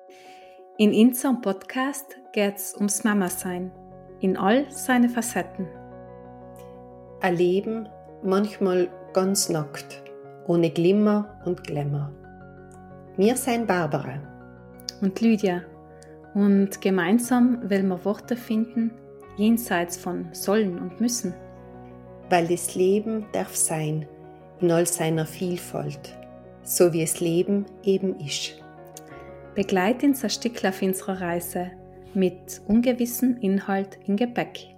In unserem Podcast geht es ums Mama-Sein in all seine Facetten. Ein Leben manchmal ganz nackt, ohne Glimmer und Glamour. Wir sind Barbara Und Lydia. Und gemeinsam wollen wir Worte finden, jenseits von sollen und müssen. weil das Leben darf sein, in all seiner Vielfalt, so wie es Leben eben ist. Begleit uns ein Stückchen auf unserer Reise mit ungewissen Inhalt im Gepäck.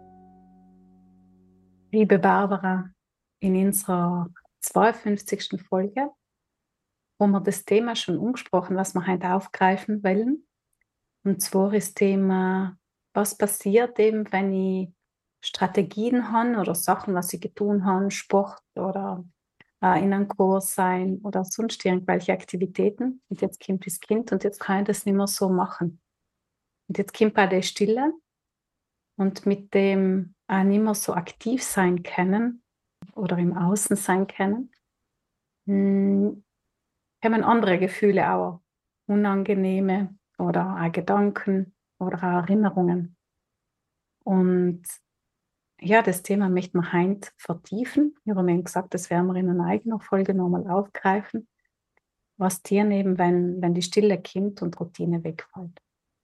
Liebe Barbara, in unserer 52. Folge haben wir das Thema schon angesprochen, was wir heute aufgreifen wollen. Und zwar ist das Thema, was passiert eben, wenn ich Strategien habe oder Sachen, was ich getan habe, Sport oder in einem Kurs sein oder sonst irgendwelche Aktivitäten. Und jetzt kommt das Kind und jetzt kann ich das nicht mehr so machen. Und jetzt kommt auch die Stille und mit dem auch nicht mehr so aktiv sein können oder im Außen sein können, kommen andere Gefühle auch, unangenehme oder auch Gedanken oder auch Erinnerungen. Und ja, das Thema möchten wir heute vertiefen. Ich habe mir gesagt, das werden wir in einer eigenen Folge nochmal aufgreifen. Was tun eben, wenn die Stille kommt und Routine wegfällt.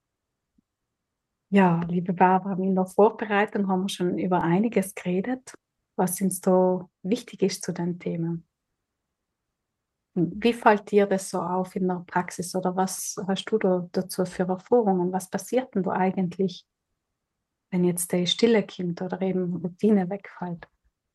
Ja, liebe Barbara, in der Vorbereitung haben wir schon über einiges geredet, was uns da wichtig ist zu dem Thema. Wie fällt dir das so auf in der Praxis oder was hast du da dazu für Erfahrungen? Was passiert denn da eigentlich, wenn jetzt die Stille kommt oder eben Routine wegfällt?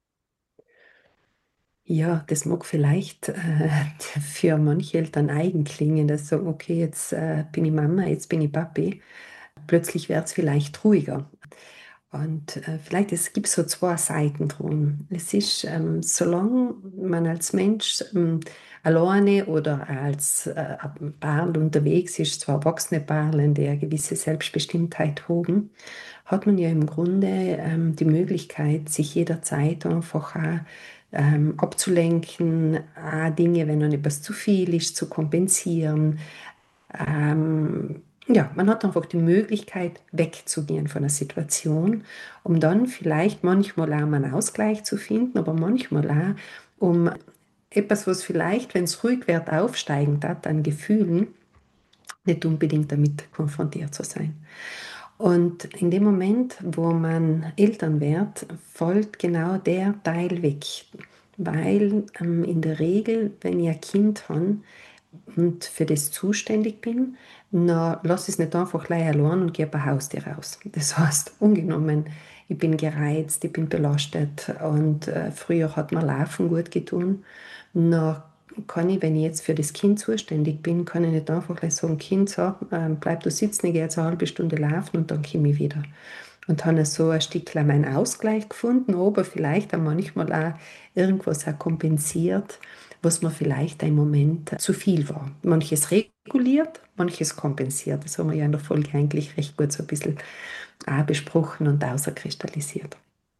Ja, das mag vielleicht für manche Eltern eigen klingen, dass so, okay, jetzt bin ich Mama, jetzt bin ich Papi. Plötzlich wird es vielleicht ruhiger. Und vielleicht gibt es so zwei Seiten drum. Es ist, solange man als Mensch alleine oder als Paar unterwegs ist, zwei erwachsene Paare, die eine gewisse Selbstbestimmtheit haben, hat man ja im Grunde die Möglichkeit, sich jederzeit einfach auch abzulenken, auch Dinge, wenn dann etwas zu viel ist, zu kompensieren. Ja, man hat einfach die Möglichkeit, wegzugehen von der Situation, um dann vielleicht manchmal auch einen Ausgleich zu finden, aber manchmal auch, um etwas, was vielleicht, wenn es ruhig wird, aufsteigend hat an Gefühlen, nicht unbedingt damit konfrontiert zu sein. Und in dem Moment, wo man Eltern wird, fällt genau der Teil weg. Weil in der Regel, wenn ich ein Kind habe und für das zuständig bin, dann lasse ich es nicht einfach gleich allein und gehe ein Haustier raus. Das heißt, ungenommen, ich bin gereizt, ich bin belastet und früher hat mir Laufen gut getan. Dann kann ich, wenn ich jetzt für das Kind zuständig bin, kann ich nicht einfach gleich sagen, Kind, so, bleib du sitzen, ich gehe jetzt eine halbe Stunde laufen und dann komme ich wieder. Und habe so ein Stückchen meinen Ausgleich gefunden, aber vielleicht auch manchmal auch irgendwas auch kompensiert, was mir vielleicht im Moment zu viel war. Manches reguliert, manches kompensiert. Das haben wir ja in der Folge eigentlich recht gut so ein bisschen auch besprochen und außerkristallisiert.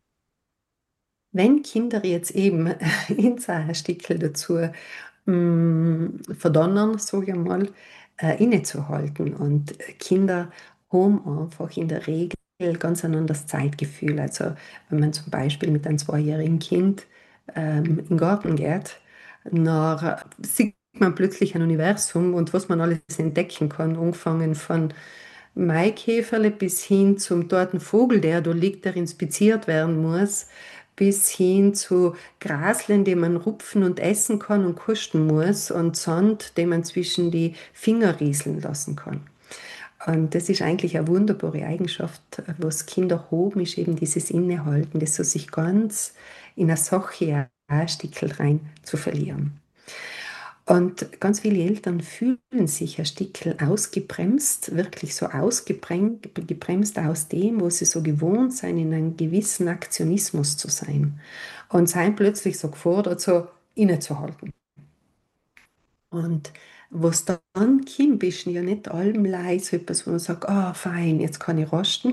Wenn Kinder jetzt eben in ein Stückchen dazu verdonnern, sage ich mal, innezuhalten. Und Kinder haben einfach in der Regel ganz ein anderes Zeitgefühl. Also wenn man zum Beispiel mit einem zweijährigen Kind in den Garten geht, dann sieht man plötzlich ein Universum und was man alles entdecken kann, angefangen von Maikäferle bis hin zum toten Vogel, der da liegt, der inspiziert werden muss, bis hin zu Graseln, die man rupfen und essen kann und kosten muss und Sand, den man zwischen die Finger rieseln lassen kann. Und das ist eigentlich eine wunderbare Eigenschaft, was Kinder haben, ist eben dieses Innehalten, das so sich ganz in eine Sache, ein Stückchen rein zu verlieren. Und ganz viele Eltern fühlen sich ein Stückchen ausgebremst, wirklich so gebremst aus dem, wo sie so gewohnt sind, in einem gewissen Aktionismus zu sein. Und seien plötzlich so gefordert, so innezuhalten. Und was dann kommt, ist ja nicht allem so etwas, wo man sagt, ah, fein, jetzt kann ich rasten,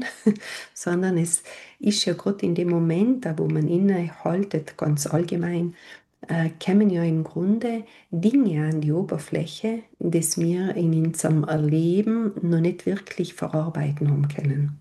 sondern es ist ja gerade in dem Moment, wo man innehaltet, ganz allgemein, kämen ja im Grunde Dinge an die Oberfläche, das wir in unserem Erleben noch nicht wirklich verarbeiten haben können.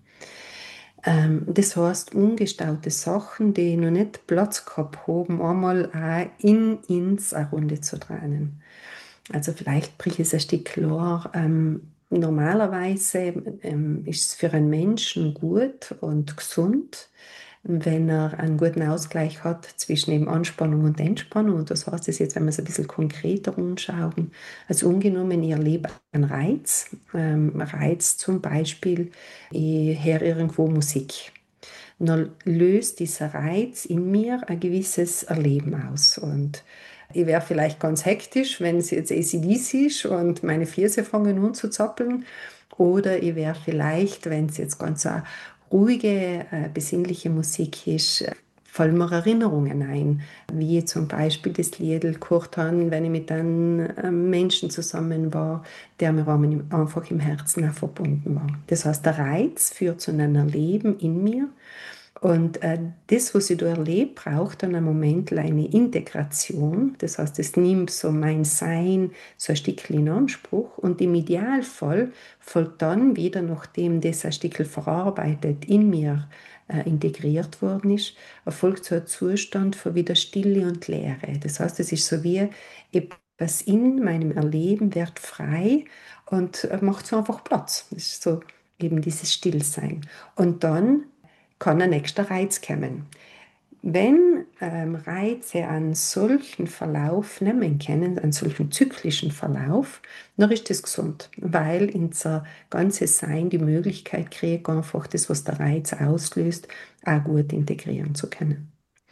Das heißt, ungestaute Sachen, die noch nicht Platz gehabt haben, einmal auch in uns eine Runde zu drehen. Also vielleicht bricht es ein Stück klar. Normalerweise ist es für einen Menschen gut und gesund, wenn er einen guten Ausgleich hat zwischen eben Anspannung und Entspannung. Und das heißt es jetzt, wenn wir es ein bisschen konkreter anschauen, also ungenommen, ich erlebe einen Reiz. Reiz zum Beispiel, ich höre irgendwo Musik. Und dann löst dieser Reiz in mir ein gewisses Erleben aus. Und ich wäre vielleicht ganz hektisch, wenn es jetzt AC/DC ist und meine Füße fangen an zu zappeln. Oder ich wäre vielleicht, wenn es jetzt ganz eine ruhige, besinnliche Musik ist, fallen mir Erinnerungen ein, wie zum Beispiel das Lied Kurt Han, wenn ich mit einem Menschen zusammen war, der mir einfach im Herzen auch verbunden war. Das heißt, der Reiz führt zu einem Erleben in mir und das, was ich da erlebe, braucht dann einen Moment eine Integration. Das heißt, es nimmt so mein Sein so ein Stückchen in Anspruch und im Idealfall folgt dann wieder, nachdem das ein Stückchen verarbeitet in mir integriert worden ist, erfolgt so ein Zustand von wieder Stille und Leere. Das heißt, es ist so wie etwas in meinem Erleben wird frei und macht so einfach Platz. Das ist so eben dieses Stillsein. Und dann kann ein nächster Reiz kommen. Wenn Reize einen solchen Verlauf nehmen können, einen solchen zyklischen Verlauf, dann ist das gesund, weil unser ganzes Sein die Möglichkeit kriegt, einfach das, was der Reiz auslöst, auch gut integrieren zu können.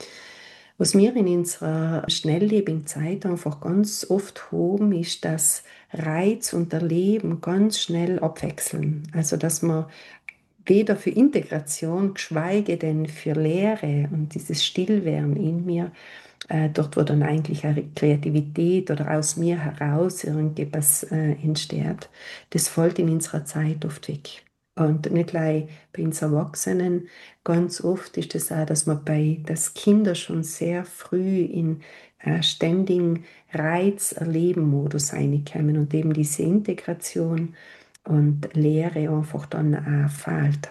Was wir in unserer schnelllebigen Zeit einfach ganz oft haben, ist, dass Reiz und Erleben ganz schnell abwechseln. Also, dass man weder für Integration, geschweige denn für Lehre und dieses Stillwerden in mir, dort wo dann eigentlich eine Kreativität oder aus mir heraus irgendetwas entsteht, das fällt in unserer Zeit oft weg. Und nicht gleich bei uns Erwachsenen, ganz oft ist es das auch, dass Kinder schon sehr früh in ständigen Reiz-Erleben-Modus reinkommen und eben diese Integration und Lehre einfach dann auch fehlt.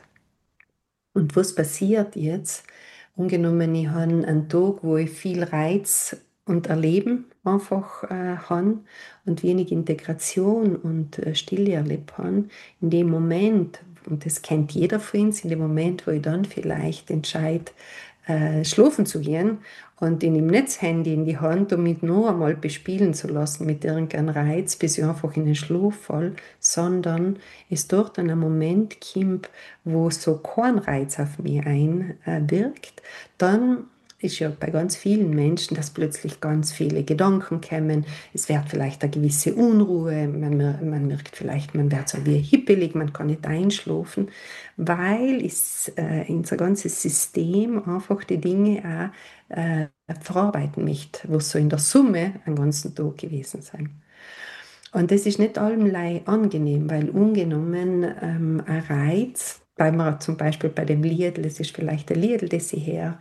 Und was passiert jetzt? Angenommen, ich habe einen Tag, wo ich viel Reiz und Erleben einfach habe und wenig Integration und Stille erlebt habe. In dem Moment, und das kennt jeder von uns, in dem Moment, wo ich dann vielleicht entscheide, schlafen zu gehen und ich nehme nicht das Handy in die Hand, um mich noch einmal bespielen zu lassen mit irgendeinem Reiz, bis ich einfach in den Schlaf falle, sondern es dort ein Moment kommt, wo so kein Reiz auf mich einwirkt, dann ist ja bei ganz vielen Menschen, dass plötzlich ganz viele Gedanken kommen. Es wird vielleicht eine gewisse Unruhe, man merkt vielleicht, man wird so wie hippelig, man kann nicht einschlafen, weil unser ganzes System einfach die Dinge auch verarbeiten möchte, was so in der Summe einen ganzen Tag gewesen sein. Und das ist nicht allemal angenehm, weil ungenommen ein Reiz, bleiben wir zum Beispiel bei dem Lied, das ist vielleicht ein Lied, das ich her,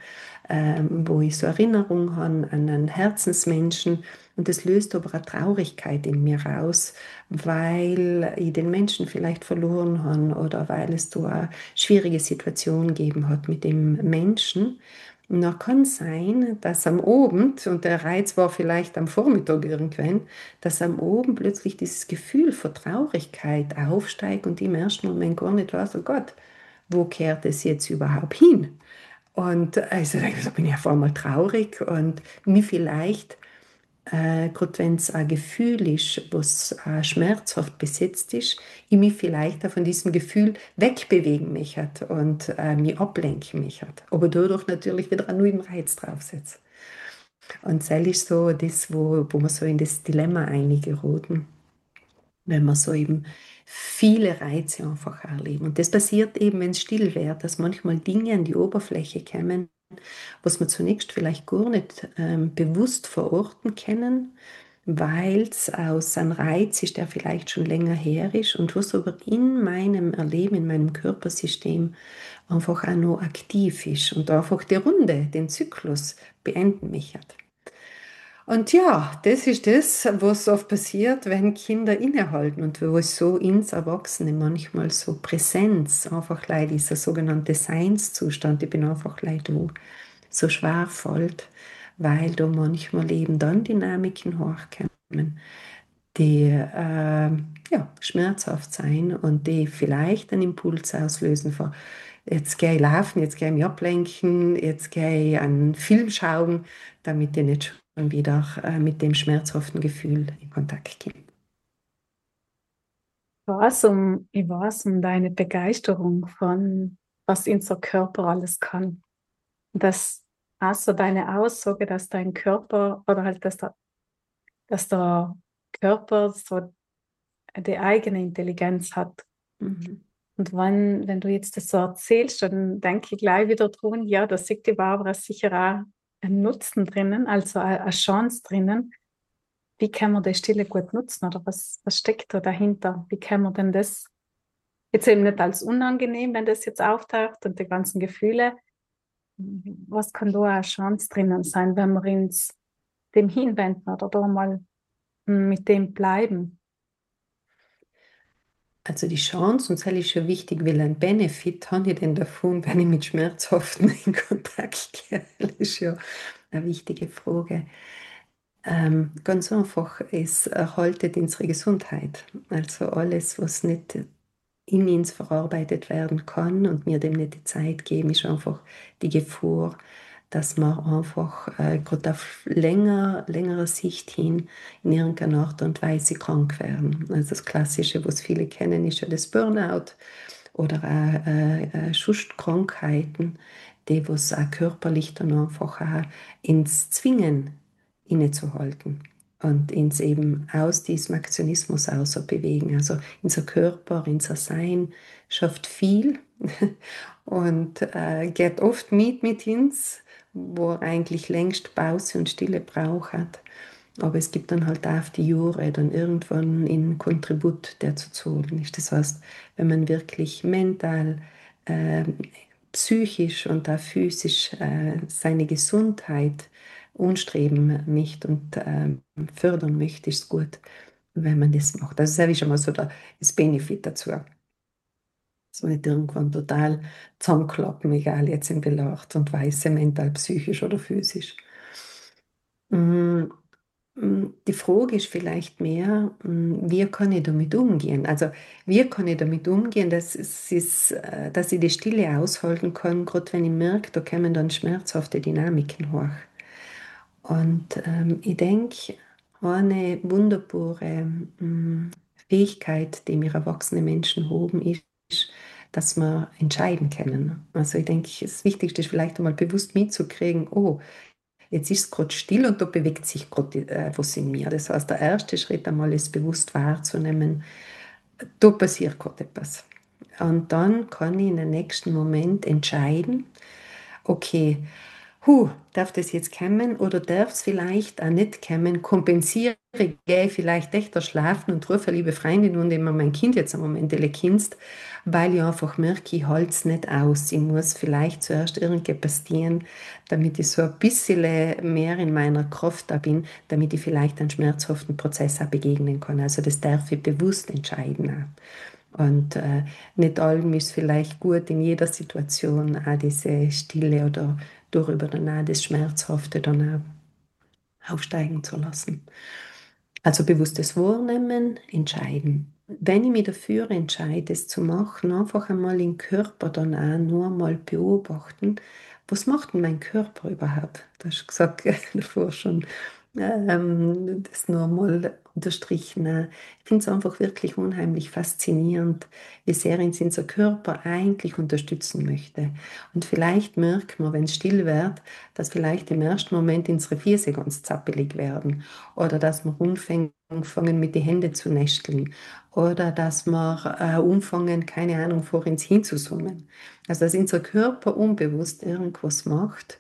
wo ich so Erinnerung habe an einen Herzensmenschen und das löst aber eine Traurigkeit in mir aus, weil ich den Menschen vielleicht verloren habe oder weil es da eine schwierige Situation gegeben hat mit dem Menschen. Und dann kann es sein, dass am Abend, und der Reiz war vielleicht am Vormittag irgendwann, dass am Abend plötzlich dieses Gefühl von Traurigkeit aufsteigt und ich im ersten Moment gar nicht weiß, oh Gott, wo kehrt es jetzt überhaupt hin? Und also da bin ich auf einmal traurig und mir vielleicht, gerade wenn es ein Gefühl ist, was schmerzhaft besetzt ist, ich mich vielleicht auch von diesem Gefühl wegbewegen mich hat und mich ablenken mich hat. Aber dadurch natürlich wieder einen neuen Reiz draufsetzt. Und das ist so das, wo wir so in das Dilemma eingeraten, wenn wir so eben viele Reize einfach erleben. Und das passiert eben, wenn es still wird, dass manchmal Dinge an die Oberfläche kommen, was wir zunächst vielleicht gar nicht bewusst verorten können, weil es aus einem Reiz ist, der vielleicht schon länger her ist und was aber in meinem Erleben, in meinem Körpersystem einfach auch noch aktiv ist und einfach die Runde, den Zyklus beenden möchte. Und ja, das ist das, was oft passiert, wenn Kinder innehalten und wo es so ins Erwachsene manchmal so Präsenz, einfach leider dieser sogenannte Seinszustand, ich bin einfach leider so schwer fällt, weil da manchmal eben dann Dynamiken hochkommen, die ja, schmerzhaft sein und die vielleicht einen Impuls auslösen von jetzt gehe ich laufen, jetzt gehe ich mich ablenken, jetzt gehe ich einen Film schauen, damit ich nicht schon wieder mit dem schmerzhaften Gefühl in Kontakt komme. Ich weiß um deine Begeisterung von, was unser Körper alles kann. Das, also deine Aussage, dass dein Körper oder halt, dass der Körper so die eigene Intelligenz hat. Mhm. Und wenn du jetzt das so erzählst, dann denke ich gleich wieder dran, ja, da sieht die Barbara sicher auch einen Nutzen drinnen, also eine Chance drinnen. Wie kann man die Stille gut nutzen oder was steckt da dahinter? Wie kann man denn das jetzt eben nicht als unangenehm, wenn das jetzt auftaucht und die ganzen Gefühle, was kann da eine Chance drinnen sein, wenn wir uns dem hinwenden oder da mal mit dem bleiben? Also die Chance, und das ist schon wichtig, weil ein Benefit habe ich denn davon, wenn ich mit Schmerzhaften in Kontakt gehe? Das ist ja eine wichtige Frage. Ganz einfach, es erhaltet unsere Gesundheit. Also alles, was nicht in uns verarbeitet werden kann und mir dem nicht die Zeit geben, ist einfach die Gefahr, dass man einfach gerade auf längere Sicht hin in irgendeiner Art und Weise krank werden. Also das Klassische, was viele kennen, ist ja das Burnout oder auch Schustkrankheiten, die was auch körperlich dann einfach auch ins Zwingen innezuhalten und uns eben aus diesem Aktionismus aus bewegen. Also unser Körper, unser Sein schafft viel und geht oft mit uns, wo er eigentlich längst Pause und Stille braucht hat. Aber es gibt dann halt auch auf die Jahre dann irgendwann einen Kontribut, der zu zahlen ist. Das heißt, wenn man wirklich mental, äh, psychisch und auch physisch seine Gesundheit anstreben möchte und fördern möchte, ist es gut, wenn man das macht. Also das ist schon mal so das Benefit dazu. So nicht irgendwann total zusammenklappen, egal jetzt in welcher Art und Weise, mental, psychisch oder physisch. Mm, Die Frage ist vielleicht mehr, wie kann ich damit umgehen? Also, wie kann ich damit umgehen, dass ich die Stille aushalten kann, gerade wenn ich merke, da kommen dann schmerzhafte Dynamiken hoch. Und ich denke, eine wunderbare Fähigkeit, die wir erwachsene Menschen haben, ist, dass wir entscheiden können. Also ich denke, das Wichtigste ist vielleicht einmal bewusst mitzukriegen, oh, jetzt ist es gerade still und da bewegt sich gerade was in mir. Das heißt, der erste Schritt einmal ist bewusst wahrzunehmen, da passiert gerade etwas. Und dann kann ich in den nächsten Moment entscheiden, okay, darf das jetzt kommen oder darf es vielleicht auch nicht kommen? Kompensiere, gehe vielleicht echt schlafen und rufe eine liebe Freundin und immer mein Kind jetzt am Moment kinst, weil ich einfach merke, ich halte es nicht aus. Ich muss vielleicht zuerst irgendwas passieren, damit ich so ein bisschen mehr in meiner Kraft da bin, damit ich vielleicht einen schmerzhaften Prozess auch begegnen kann. Also das darf ich bewusst entscheiden auch. Und nicht allem ist vielleicht gut in jeder Situation auch diese Stille oder darüber dann auch das Schmerzhafte dann auch aufsteigen zu lassen. Also bewusstes Wahrnehmen, entscheiden. Wenn ich mich dafür entscheide, es zu machen, einfach einmal den Körper dann auch nur mal beobachten, was macht denn mein Körper überhaupt? Du hast gesagt davor schon, das nur mal unterstrichen. Ich finde es einfach wirklich unheimlich faszinierend, wie sehr uns unser Körper eigentlich unterstützen möchte. Und vielleicht merkt man, wenn es still wird, dass vielleicht im ersten Moment unsere Füße ganz zappelig werden oder dass wir anfangen mit den Händen zu nesteln oder dass wir anfangen, keine Ahnung, vor uns hinzusummen. Also dass unser Körper unbewusst irgendwas macht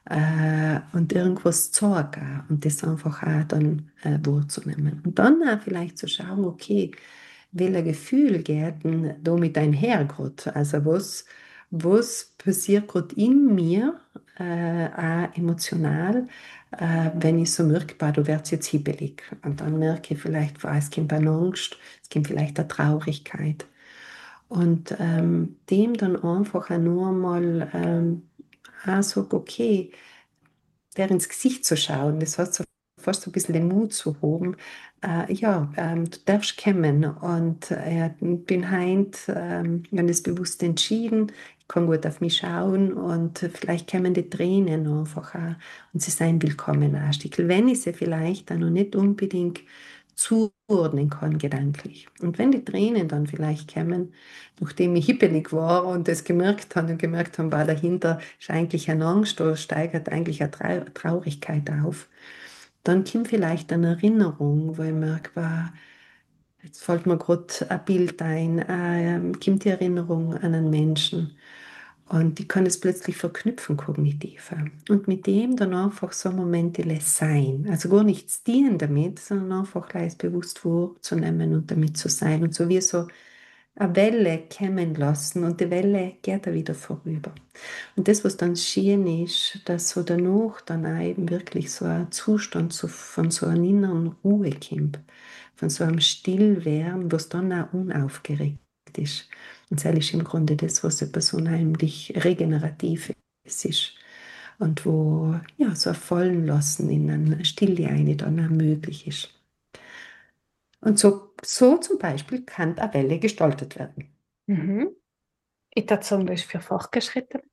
und irgendwas zeigen und das einfach auch dann wahrzunehmen. Und dann auch vielleicht zu schauen, okay, welches Gefühl geht denn da mit einher gerade? Also was passiert gerade in mir, auch emotional, wenn ich so merke, bah, du wärst jetzt hibbelig. Und dann merke ich vielleicht, es kommt eine Angst, es kommt vielleicht eine Traurigkeit. Und dem dann einfach auch nur mal auch sage, okay, der ins Gesicht zu schauen, das heißt so fast so ein bisschen den Mut zu haben, ja, du darfst kommen und bin heint, wenn das bewusst entschieden, ich kann gut auf mich schauen und vielleicht kommen die Tränen einfach auch und sie seien willkommen auch ein Stückchen, wenn ich sie vielleicht auch noch nicht unbedingt zuordnen kann gedanklich. Und wenn die Tränen dann vielleicht kommen, nachdem ich hippelig war und das gemerkt habe und gemerkt habe, war dahinter ist eigentlich eine Angst oder steigert eigentlich eine Traurigkeit auf, dann kommt vielleicht eine Erinnerung, wo ich merke, jetzt fällt mir gerade ein Bild ein, kommt die Erinnerung an einen Menschen und die kann es plötzlich verknüpfen, kognitiv. Und mit dem dann einfach so Momente sein. Also gar nichts dienen damit, sondern einfach gleich bewusst wahrzunehmen und damit zu sein. Und so wie so eine Welle kommen lassen und die Welle geht da wieder vorüber. Und das, was dann schön ist, dass so danach dann auch eben wirklich so ein Zustand von so einer inneren Ruhe kommt, von so einem Stillwerden, was dann auch unaufgeregt ist. Und das ist im Grunde das, was etwas unheimlich Regeneratives ist. Und wo ja, so ein Fallen lassen in eine Stille eine dann auch möglich ist. Und so zum Beispiel kann eine Welle gestaltet werden. Mhm. Ich würde sagen, das ist für Fortgeschrittene.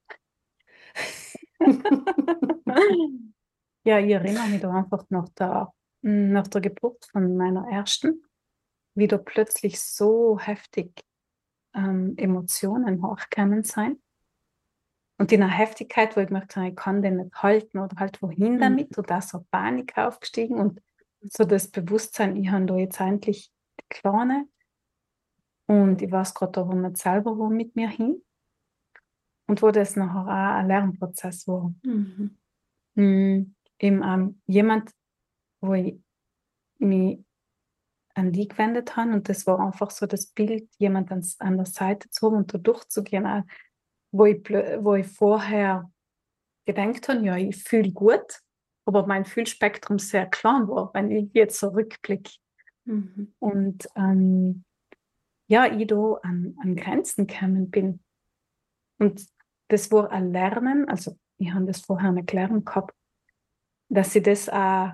Ja, ich erinnere mich da einfach nach der Geburt von meiner ersten, wie da plötzlich so heftig Emotionen hochgekommen sind. Und in einer Heftigkeit, wo ich gemerkt habe, ich kann den nicht halten oder halt wohin Mhm. damit. Und da ist so Panik aufgestiegen und so das Bewusstsein, ich habe da jetzt eigentlich die Kleine und ich weiß gerade aber nicht selber, wo mit mir hin. Und wo das nachher auch ein Lernprozess war. Mhm. Eben jemand, wo ich mich an die gewendet habe und das war einfach so das Bild, jemand an der Seite zu haben und da durchzugehen, auch, wo ich vorher gedacht habe, ja, ich fühle gut, aber mein Fühlspektrum sehr klein war, wenn ich jetzt so rückblicke. Mhm. Und ja, ich da an Grenzen gekommen bin. Und das war ein Lernen, also ich habe das vorher nicht gelernt gehabt, dass ich das auch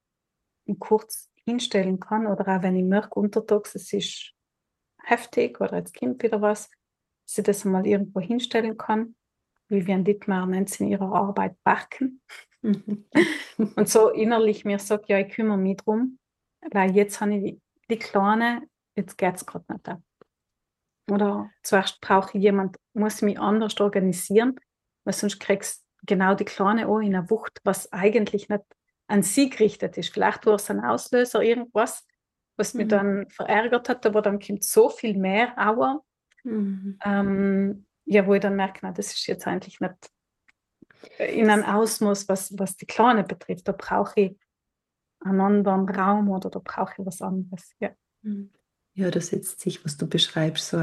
kurz hinstellen kann oder auch wenn ich merke untertags, es ist heftig oder jetzt kommt wieder was, dass ich das mal irgendwo hinstellen kann. Vivian Dittmar nennt es in ihrer Arbeit Parken. Mhm. Und so innerlich mir sagt, ja, ich kümmere mich drum, weil jetzt habe ich die Kleine, jetzt geht es gerade nicht. Oder zuerst brauche ich jemand, muss mich anders organisieren, weil sonst kriegst du genau die Kleine auch in einer Wucht, was eigentlich nicht an sie gerichtet ist. Vielleicht war es ein Auslöser, irgendwas, was mich Mhm. dann verärgert hat, aber dann kommt so viel mehr auch, Mhm. ja, wo ich dann merke, na, das ist jetzt eigentlich nicht in einem Ausmaß, was die Kleine betrifft. Da brauche ich einen anderen Raum oder da brauche ich was anderes. Ja. Mhm. Ja, da setzt sich, was du beschreibst, so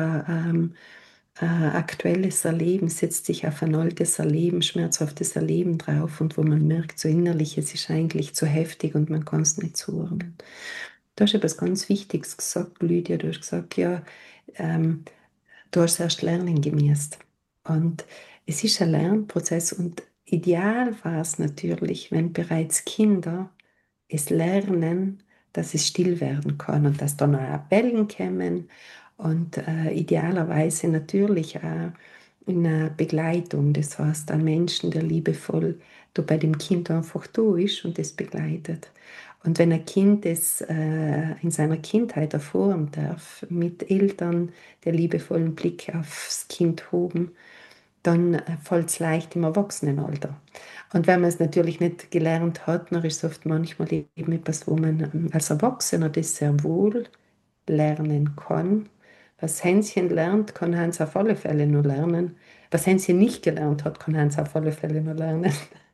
ein aktuelles Erleben, setzt sich auf ein altes Erleben, schmerzhaftes Erleben drauf und wo man merkt, so innerlich, es ist eigentlich zu heftig und man kann es nicht zuordnen. Du hast etwas ganz Wichtiges gesagt, Lydia, du hast gesagt, ja, ähm, du hast erst lernen gemusst. Und es ist ein Lernprozess und ideal war es natürlich, wenn bereits Kinder es lernen, dass es still werden kann und dass dann auch Wellen kommen und idealerweise natürlich auch in einer Begleitung, das heißt ein Menschen, der liebevoll da bei dem Kind einfach da ist und es begleitet. Und wenn ein Kind es in seiner Kindheit erfahren darf, mit Eltern, der liebevollen Blick aufs Kind haben, dann fällt es leicht im Erwachsenenalter. Und wenn man es natürlich nicht gelernt hat, dann ist es oft manchmal eben etwas, wo man als Erwachsener das sehr wohl lernen kann. Was Hänschen lernt, kann Hans auf alle Fälle nur lernen. Was Hänschen nicht gelernt hat, kann Hans auf alle Fälle nur lernen.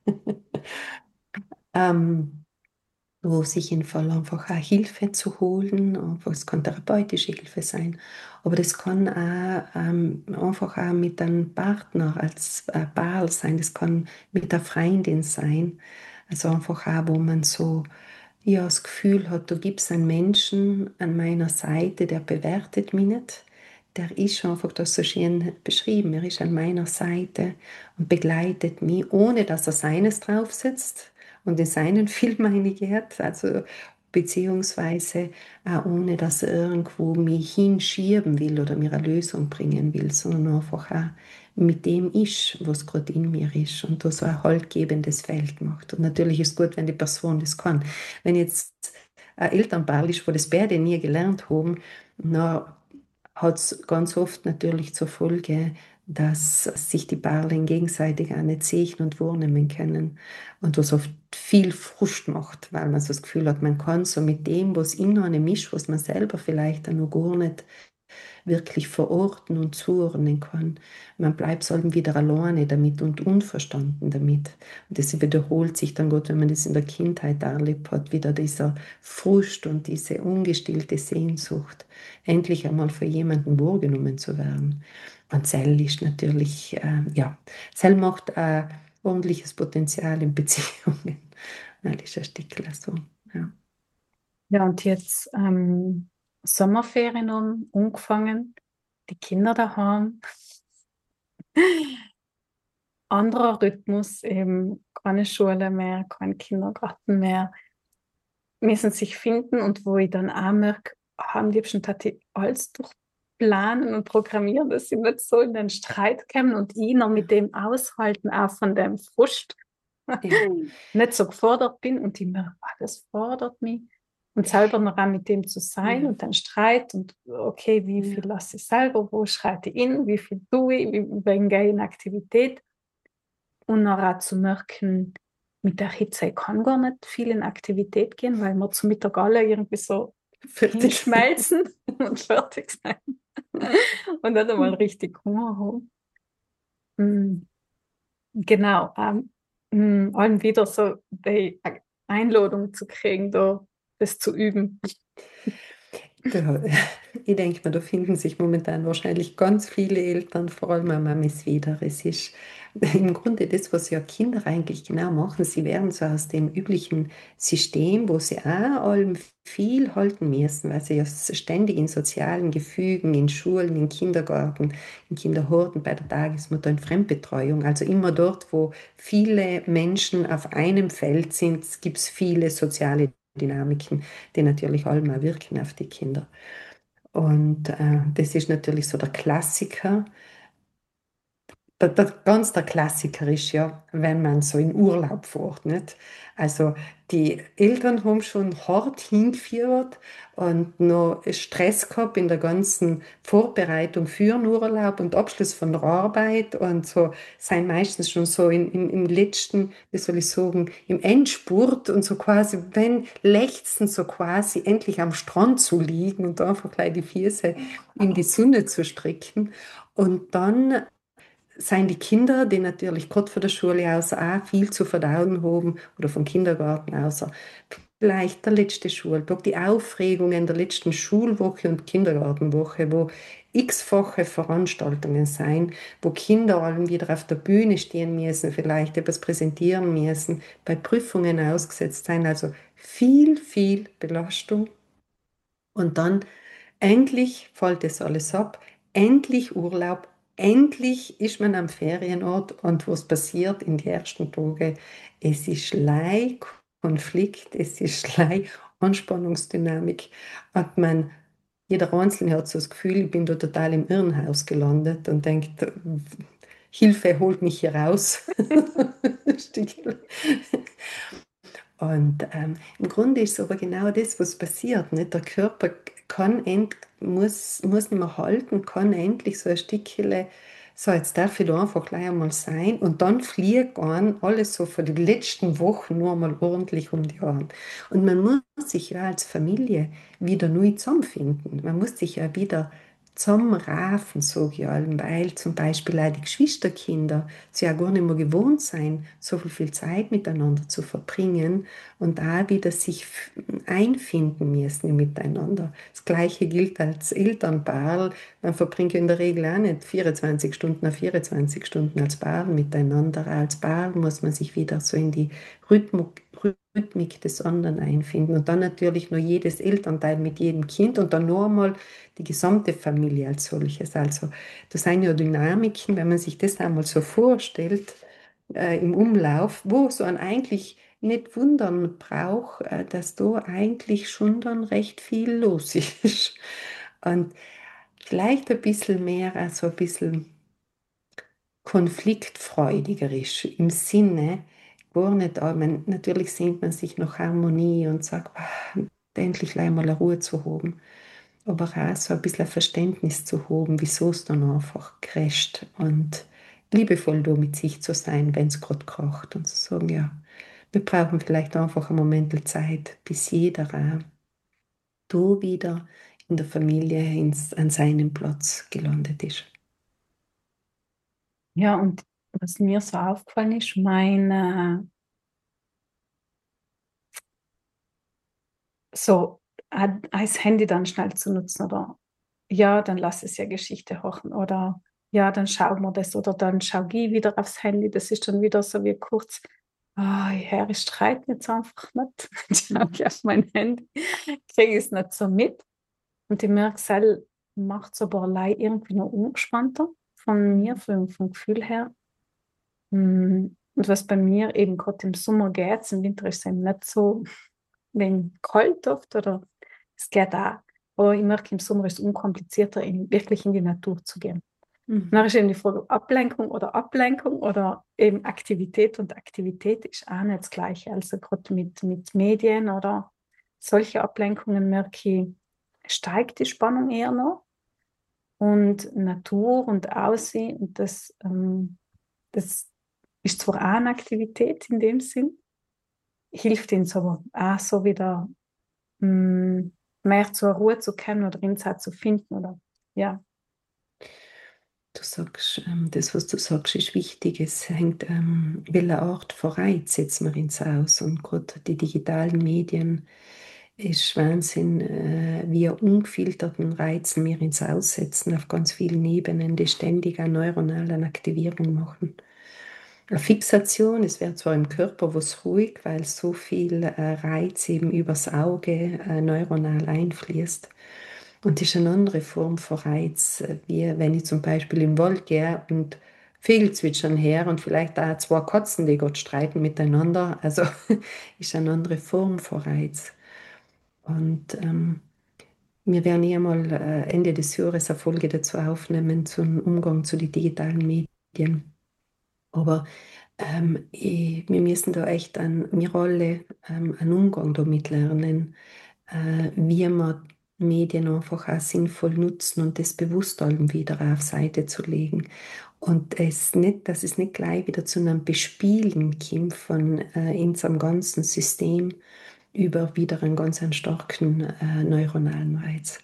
ähm, wo sich im Fall einfach auch Hilfe zu holen, einfach, es kann therapeutische Hilfe sein, aber das kann auch einfach auch mit einem Partner als Paar sein, das kann mit der Freundin sein, Also einfach auch, wo man so ja, das Gefühl hat, da gibt es einen Menschen an meiner Seite, der bewertet mich nicht. Der ist einfach das so schön beschrieben. Er ist an meiner Seite und begleitet mich, ohne dass er seines draufsetzt und in seinen Film eingeht. Also beziehungsweise auch ohne, dass er irgendwo mich hinschieben will oder mir eine Lösung bringen will, sondern einfach auch mit dem ist, was gerade in mir ist und da so ein haltgebendes Feld macht. Und natürlich ist es gut, wenn die Person das kann. Wenn jetzt ein Elternpaar ist, wo das beide nie gelernt haben, dann hat es ganz oft natürlich zur Folge, dass sich die Paare gegenseitig auch nicht sehen und wahrnehmen können. Und was oft viel Frust macht, weil man so das Gefühl hat, man kann so mit dem, was in einem ist, was man selber vielleicht auch noch gar nicht wirklich verorten und zuordnen kann. Man bleibt so wieder alleine damit und unverstanden damit. Und das wiederholt sich dann gut, wenn man das in der Kindheit erlebt hat, wieder dieser Frust und diese ungestillte Sehnsucht, endlich einmal von jemandem wahrgenommen zu werden. Und Zell ist natürlich, ja, Zell macht ordentliches Potenzial in Beziehungen. Das ist ein Stückchen so, ja. Ja, und jetzt Sommerferien angefangen, die Kinder daheim, anderer Rhythmus, eben keine Schule mehr, kein Kindergarten mehr, müssen sich finden und wo ich dann auch merke, am liebsten hätte ich alles durchplanen und programmieren, dass sie nicht so in den Streit kommen und ich noch mit dem aushalten, auch von dem Frust, Ja, nicht so gefordert bin und ich merke, das fordert mich. Und selber noch auch mit dem zu sein ja, und dann Streit und okay, wie viel ja, lasse ich selber, wo schreite ich in, wie viel tue ich, wenn gehe ich in Aktivität und noch auch zu merken, mit der Hitze, ich kann gar nicht viel in Aktivität gehen, weil wir zum Mittag alle irgendwie so fertig. hinschmelzen und fertig sein und nicht einmal richtig Hunger haben. Mm, genau, allen wieder so die Einladung zu kriegen, da das zu üben. Da, ich denke mal, da finden sich momentan wahrscheinlich ganz viele Eltern, vor allem auch Mamis wieder. Es ist im Grunde das, was ja Kinder eigentlich genau machen. Sie werden so aus dem üblichen System, wo sie auch allem viel halten müssen, weil sie ja ständig in sozialen Gefügen, in Schulen, in Kindergarten, in Kinderhorten, bei der Tagesmutter, in Fremdbetreuung, also immer dort, wo viele Menschen auf einem Feld sind, gibt es viele soziale Dynamiken, die natürlich allem auch wirken auf die Kinder. Und das ist natürlich so der Klassiker. Der Klassiker ist ja, wenn man so in Urlaub fährt, nicht? Also die Eltern haben schon hart hingeführt und noch Stress gehabt in der ganzen Vorbereitung für den Urlaub und Abschluss von der Arbeit und so sind meistens schon so im letzten, wie soll ich sagen, im Endspurt und so quasi, wenn lechzen so quasi endlich am Strand zu liegen und einfach gleich die Füße in die Sonne zu strecken und dann sind die Kinder, die natürlich gerade von der Schule aus auch viel zu verdauen haben oder vom Kindergarten aus, vielleicht der letzte Schultag, die Aufregungen der letzten Schulwoche und Kindergartenwoche, wo x-fache Veranstaltungen sein, wo Kinder allem wieder auf der Bühne stehen müssen, vielleicht etwas präsentieren müssen, bei Prüfungen ausgesetzt sein, also viel, viel Belastung. Und dann endlich fällt es alles ab, endlich Urlaub, endlich ist man am Ferienort und was passiert in den ersten Tagen? Es ist Schlei Konflikt, es ist Schlei Anspannungsdynamik. Und jeder Einzelne hat so das Gefühl, ich bin da total im Irrenhaus gelandet und denkt, Hilfe, holt mich hier raus. Und im Grunde ist es aber genau das, was passiert. Nicht? Der Körper muss nicht mehr halten, kann endlich so ein Stückchen, so jetzt darf ich da einfach gleich einmal sein und dann fliegt an alles so für die letzten Wochen nur mal ordentlich um die Ohren. Und man muss sich ja als Familie wieder neu zusammenfinden. Man muss sich ja wieder zusammenraffen, sage ich allem, weil zum Beispiel auch die Geschwisterkinder sie ja gar nicht mehr gewohnt sein, so viel Zeit miteinander zu verbringen und da wieder sich einfinden müssen miteinander. Das Gleiche gilt als Elternpaar. Man verbringt in der Regel auch nicht 24 Stunden auf 24 Stunden als Paar miteinander. Als Paar muss man sich wieder so in die Rhythmik des anderen einfinden. Und dann natürlich nur jedes Elternteil mit jedem Kind und dann nur einmal die gesamte Familie als solches. Also das sind ja Dynamiken, wenn man sich das einmal so vorstellt, im Umlauf, wo so ein eigentlich nicht wundern braucht, dass da eigentlich schon dann recht viel los ist. Und vielleicht ein bisschen mehr, also ein bisschen konfliktfreudiger ist, im Sinne, gar nicht, natürlich sehnt man sich nach Harmonie und sagt, endlich mal eine Ruhe zu haben, aber auch so ein bisschen ein Verständnis zu haben, wieso es dann einfach crasht und liebevoll da mit sich zu sein, wenn es gerade kracht und zu sagen, ja, wir brauchen vielleicht einfach einen Moment Zeit, bis jeder auch da wieder in der Familie an seinem Platz gelandet ist. Ja, und was mir so aufgefallen ist, meine, so als Handy dann schnell zu nutzen oder ja, dann lass es ja Geschichte hochen oder ja, dann schauen wir das oder dann schau ich wieder aufs Handy. Das ist dann wieder so wie kurz, Herr, ich streite jetzt einfach nicht. Dann schaue ich auf mein Handy, kriege es nicht so mit. Und ich merke, es macht es aber allein irgendwie noch ungespannter von mir, vom Gefühl her. Und was bei mir eben gerade im Sommer geht, im Winter ist es eben nicht so wegen kalt oft oder es geht auch. Aber ich merke, im Sommer ist es unkomplizierter, wirklich in die Natur zu gehen. Und dann Mhm. ist eben die Frage, Ablenkung oder eben Aktivität. Und Aktivität ist auch nicht das Gleiche. Also gerade mit Medien oder solche Ablenkungen merke ich, steigt die Spannung eher noch. Und Natur und Aussehen, und das ist zwar auch eine Aktivität in dem Sinn, hilft ihnen aber auch so wieder mh, mehr zur Ruhe zu kommen oder Insight zu finden oder ja. Du sagst, das, was du sagst, ist wichtig. Es hängt, welche Art von Reiz setzen wir ins Aus. Und gerade die digitalen Medien ist Wahnsinn, wie ungefilterten Reizen wir ins Aussetzen auf ganz vielen Ebenen, die ständig eine neuronale Aktivierung machen. Eine Fixation, es wäre zwar im Körper was ruhig, weil so viel Reiz eben übers Auge neuronal einfließt. Und das ist eine andere Form von Reiz, wie wenn ich zum Beispiel im Wald gehe und Vögel zwitschern her und vielleicht auch zwei Katzen, die Gott streiten miteinander. Also ist eine andere Form von Reiz. Und wir werden mal Ende des Jahres eine Folge dazu aufnehmen zum Umgang zu den digitalen Medien. Aber wir müssen da echt wir alle einen Umgang damit lernen, wie man Medien einfach auch sinnvoll nutzen und das bewusst allem wieder auf Seite zu legen. Und dass es nicht gleich wieder zu einem Bespielen kommt von unserem ganzen System über wieder einen ganz einen starken neuronalen Reiz.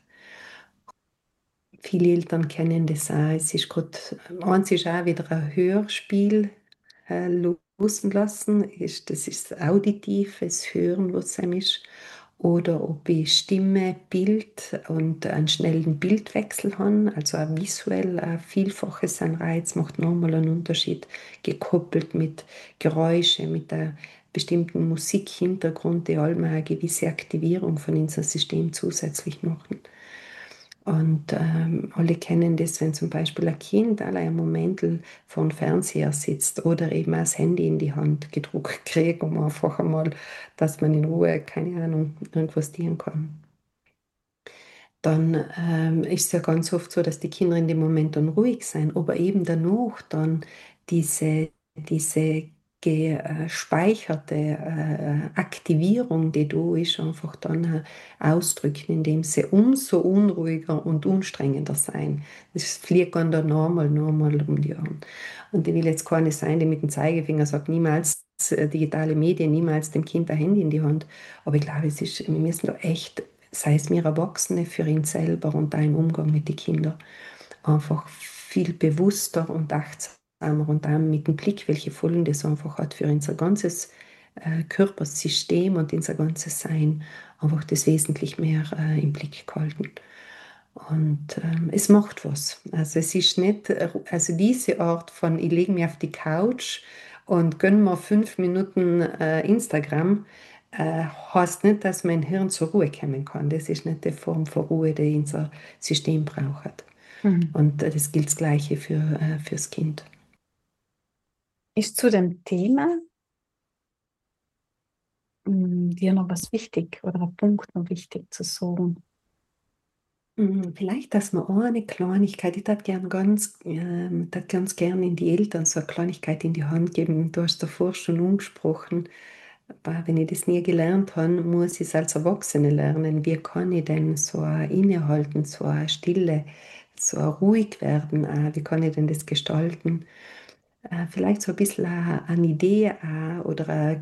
Viele Eltern kennen das auch. Es ist gerade, eins ist auch wieder ein Hörspiel loslassen. Das ist auditives Hören, was es ist. Oder ob ich Stimme, Bild und einen schnellen Bildwechsel habe, also auch visuell ein Vielfaches an Reiz macht nochmal einen Unterschied, gekoppelt mit Geräusche, mit einer bestimmten Musikhintergrund, die allem eine gewisse Aktivierung von unserem System zusätzlich machen. Und alle kennen das, wenn zum Beispiel ein Kind allein einen Moment vor dem Fernseher sitzt oder eben das Handy in die Hand gedruckt kriegt, um einfach einmal, dass man in Ruhe, keine Ahnung, irgendwas tun kann. Dann ist es ja ganz oft so, dass die Kinder in dem Moment dann ruhig sein, aber eben danach dann diese gespeicherte Aktivierung, die da ist, einfach dann ausdrücken, indem sie umso unruhiger und anstrengender sein. Das fliegt dann normal um die Ohren. Und ich will jetzt keine sein, die mit dem Zeigefinger sagt, niemals digitale Medien, niemals dem Kind ein Handy in die Hand. Aber ich glaube, wir müssen da echt sei es mir Erwachsene, für ihn selber und auch im Umgang mit den Kindern, einfach viel bewusster und achtsamer und auch mit dem Blick, welche Folgen das einfach hat für unser ganzes Körpersystem und unser ganzes Sein, einfach das wesentlich mehr im Blick gehalten. Und es macht was. Also es ist nicht, also diese Art von, ich lege mich auf die Couch und gönne mir 5 Minuten Instagram, heißt nicht, dass mein Hirn zur Ruhe kommen kann. Das ist nicht die Form von Ruhe, die unser System braucht. Mhm. Und das gilt das Gleiche fürs Kind. Ist zu dem Thema dir noch was wichtig oder ein Punkt noch wichtig zu sagen? Vielleicht, dass man eine Kleinigkeit, ich tat ganz gern in die Eltern so eine Kleinigkeit in die Hand geben. Du hast davor schon angesprochen, aber wenn ich das nie gelernt habe, muss ich es als Erwachsene lernen. Wie kann ich denn so ein Innehalten, so eine Stille, so ein ruhig werden? Wie kann ich denn das gestalten? Vielleicht so ein bisschen eine Idee oder eine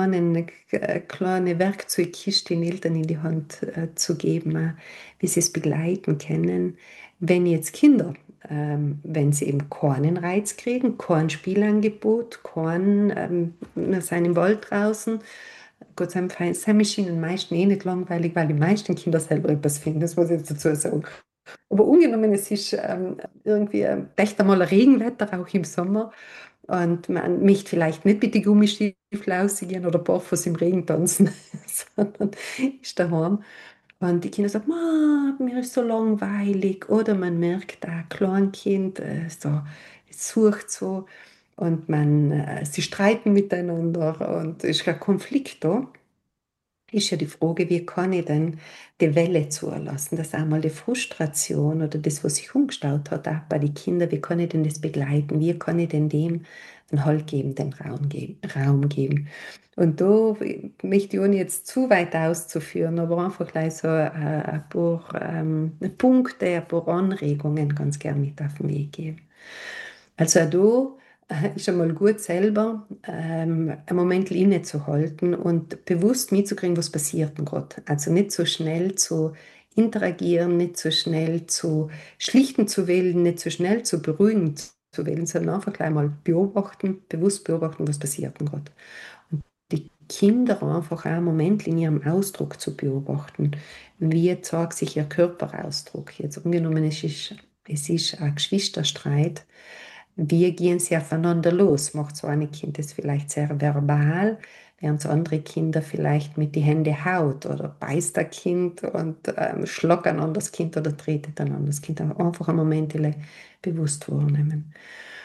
kleine Werkzeugkiste den Eltern in die Hand zu geben, wie sie es begleiten können. Wenn jetzt Kinder, wenn sie eben keinen Reiz kriegen, kein Spielangebot, wir sind im Wald draußen, Gott sei Dank sind Maschinen den meisten eh nicht langweilig, weil die meisten Kinder selber etwas finden, das muss ich jetzt dazu sagen. Aber ungenommen, es ist irgendwie echt einmal ein Regenwetter, auch im Sommer. Und man möchte vielleicht nicht mit den Gummistiefeln rausgehen oder barfuß im Regen tanzen, sondern ist daheim. Und die Kinder sagen, Ma, mir ist so langweilig. Oder man merkt, ein Kleinkind es sucht so und sie streiten miteinander und es ist ein Konflikt da. Ist ja die Frage, wie kann ich denn die Welle zulassen, dass einmal die Frustration oder das, was sich umgestaut hat, auch bei den Kindern, wie kann ich denn das begleiten, wie kann ich denn dem den Halt geben, den Raum geben. Und da möchte ich, ohne jetzt zu weit auszuführen, aber einfach gleich so ein paar Punkte, ein paar Anregungen ganz gern mit auf den Weg geben. Also auch da ist einmal gut selber einen Moment innezuhalten und bewusst mitzukriegen, was passiert denn gerade. Also nicht so schnell zu interagieren, nicht so schnell zu schlichten zu wählen, nicht so schnell zu beruhigen zu wählen, sondern einfach gleich mal beobachten, bewusst beobachten, was passiert denn gerade. Und die Kinder einfach auch einen Moment in ihrem Ausdruck zu beobachten. Wie zeigt sich ihr Körperausdruck? Jetzt angenommen, es ist ein Geschwisterstreit, wie gehen sie aufeinander los? Macht so ein Kind das vielleicht sehr verbal, während so andere Kinder vielleicht mit die Hände haut oder beißt ein Kind und schlagt ein anderes Kind oder tretet ein anderes Kind. Einfach einen Moment bewusst wahrnehmen.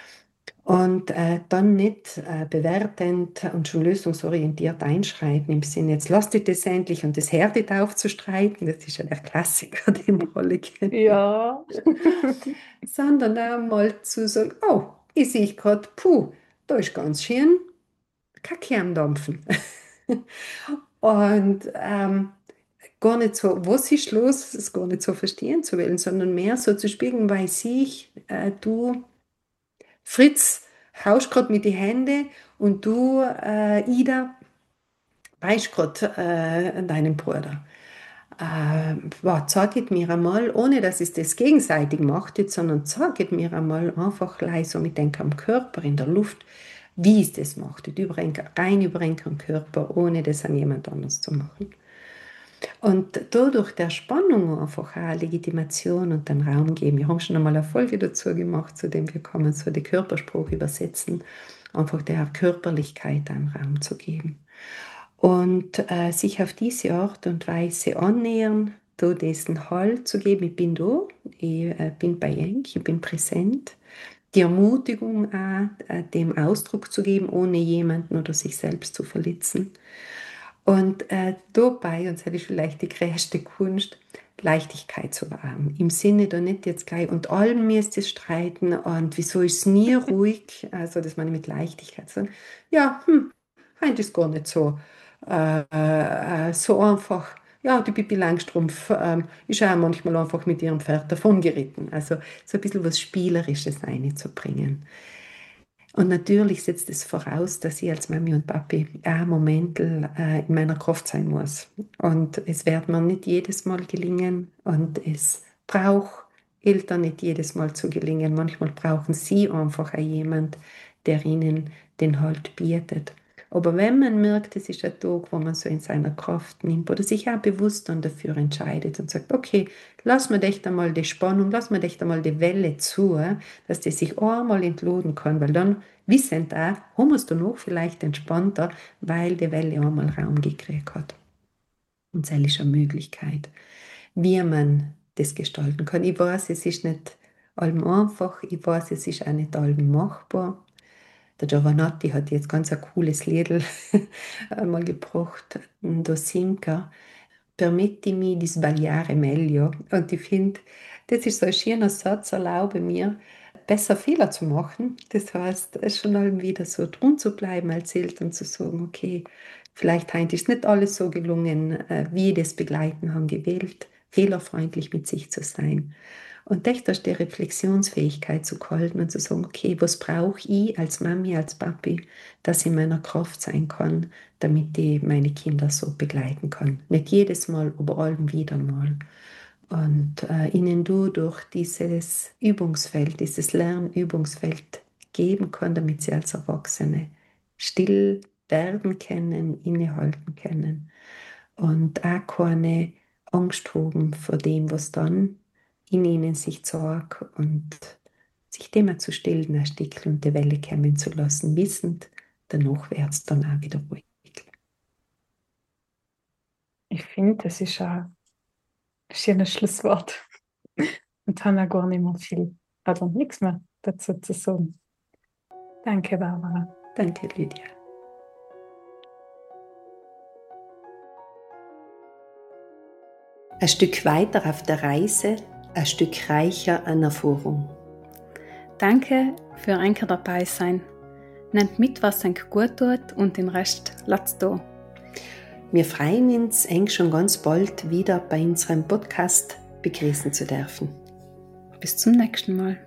Und dann nicht bewertend und schon lösungsorientiert einschreiten im Sinne, jetzt lasst ihr das endlich und das hört nicht auf zu streiten, das ist ja der Klassiker, den wir alle kennen, Ja. sondern auch mal zu sagen, oh, ich sehe gerade, puh, da ist ganz schön Kacke am Dampfen. Und gar nicht so, was ist los, es gar nicht so verstehen zu wollen, sondern mehr so zu spiegeln, weil du, Fritz, haust gerade mit die Hände und du, Ida, beißt gerade deinen Bruder. Zeigt mir einmal, ohne dass es das gegenseitig macht, jetzt, sondern zeigt mir einmal einfach gleich so mit dem Körper in der Luft, wie es das macht, rein über den Körper, ohne das an jemand anders zu machen. Und dadurch der Spannung einfach auch Legitimation und den Raum geben. Wir haben schon einmal eine Folge dazu gemacht, zu dem wir kommen, so den Körperspruch übersetzen, einfach der Körperlichkeit einen Raum zu geben. Und sich auf diese Art und Weise annähern, da diesen Halt zu geben, ich bin da, ich bin bei euch, ich bin präsent. Die Ermutigung auch, dem Ausdruck zu geben, ohne jemanden oder sich selbst zu verletzen. Und dabei, und das ist vielleicht die größte Kunst, Leichtigkeit zu haben. Im Sinne da nicht jetzt gleich, und allem müsst ihr streiten und wieso ist es nie ruhig, also dass man mit Leichtigkeit sagt, ja, heute ist gar nicht so einfach. Ja, die Pippi Langstrumpf ist auch manchmal einfach mit ihrem Pferd davongeritten. Also so ein bisschen was Spielerisches einzubringen. Und natürlich setzt es voraus, dass ich als Mami und Papi auch Momente in meiner Kraft sein muss. Und es wird mir nicht jedes Mal gelingen und es braucht Eltern nicht jedes Mal zu gelingen. Manchmal brauchen sie einfach auch jemand, der ihnen den Halt bietet. Aber wenn man merkt, es ist ein Tag, wo man so in seiner Kraft nimmt oder sich auch bewusst dann dafür entscheidet und sagt, okay, lass mir echt einmal die Spannung, lass mir echt einmal die Welle zu, dass die sich einmal entladen kann, weil dann wissend auch, haben wir es danach vielleicht entspannter, weil die Welle einmal Raum gekriegt hat. Und das ist eine Möglichkeit, wie man das gestalten kann. Ich weiß, es ist nicht allem einfach, ich weiß, es ist auch nicht allem machbar. Der Giovanotti hat jetzt ganz ein cooles Liedl einmal gebracht, da singt er, permettimi di sbagliare meglio. Und ich finde, das ist so ein schöner Satz, erlaube mir, besser Fehler zu machen. Das heißt, es schon mal wieder so drum zu bleiben als Eltern, zu sagen, okay, vielleicht heute ist nicht alles so gelungen, wie ich das begleiten haben gewählt, fehlerfreundlich mit sich zu sein. Und echt aus der Reflexionsfähigkeit zu halten und zu sagen, okay, was brauche ich als Mami, als Papi, dass ich in meiner Kraft sein kann, damit ich meine Kinder so begleiten kann. Nicht jedes Mal, aber allem wieder mal. Und ihnen durch dieses Übungsfeld, dieses Lernübungsfeld geben kann, damit sie als Erwachsene still werden können, innehalten können und auch keine Angst haben vor dem, was dann in ihnen sich zeigt und sich dem auch zu stillen, ersticken und die Welle kommen zu lassen, wissend, danach wird es dann auch wieder ruhig. Ich finde, das ist ein schönes Schlusswort. Und habe auch gar nicht mehr viel, also nichts mehr dazu zu sagen. Danke, Barbara. Danke, Lydia. Ein Stück weiter auf der Reise, ein Stück reicher an Erfahrung. Danke für ein dabei sein. Nehmt mit, was euch gut tut und den Rest lasst da. Wir freuen uns, eng schon ganz bald wieder bei unserem Podcast begrüßen zu dürfen. Bis zum nächsten Mal.